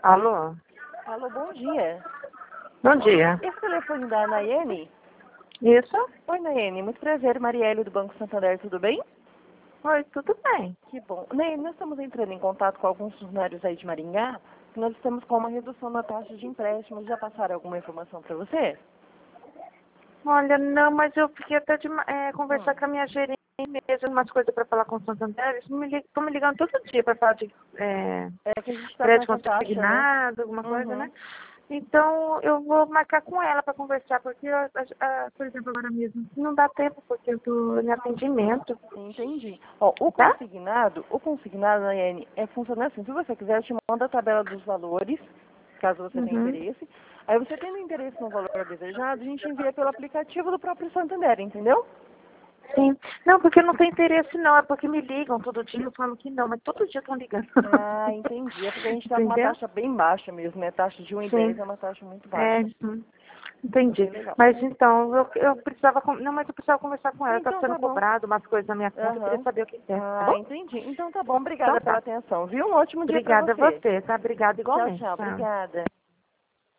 Alô? Alô, bom dia. Bom dia. Esse telefone da Nayene? Isso? Oi, Nayene. Muito prazer. Marielle do Banco Santander, tudo bem? Oi, tudo bem. Que bom. Nayene, nós estamos entrando em contato com alguns funcionários aí de Maringá. Nós estamos com uma redução na taxa de empréstimos. Já passaram alguma informação para você? Olha, não, mas eu fiquei até de conversar com a minha gerente mesmo, umas coisas para falar com o Santander. Eles estão me ligando todo dia para falar de É que a gente está com crédito essa taxa, né? consignado, alguma coisa, né? Então, eu vou marcar com ela para conversar, porque, por exemplo, agora mesmo, não dá tempo, porque eu estou em atendimento. Entendi. Ó, Tá? o consignado, Nayene, funciona assim. Se você quiser, eu te mando a tabela dos valores, caso você tenha Uhum. interesse. Aí você tendo interesse no valor desejado, a gente envia pelo aplicativo do próprio Santander, entendeu? Sim. Não, porque eu não tenho interesse não, é porque me ligam todo dia, eu falo que não, mas todo dia estão ligando. Ah, entendi. É porque a gente está com uma Entendeu? taxa bem baixa mesmo, né? Taxa de 1,10 Sim. é uma taxa muito É, baixa. entendi. Bem legal. Mas então, eu precisava, não, mas eu precisava conversar com ela, tá Então sendo tá bom. cobrado umas coisas na minha conta, eu queria Aham. saber o que é, tá Ah, bom? entendi. Então tá bom. Então Obrigada pela tá. atenção, viu? Um ótimo dia pra Obrigada a você. você, tá? Obrigada Tchau, igualmente. tchau. Tchau. Obrigada.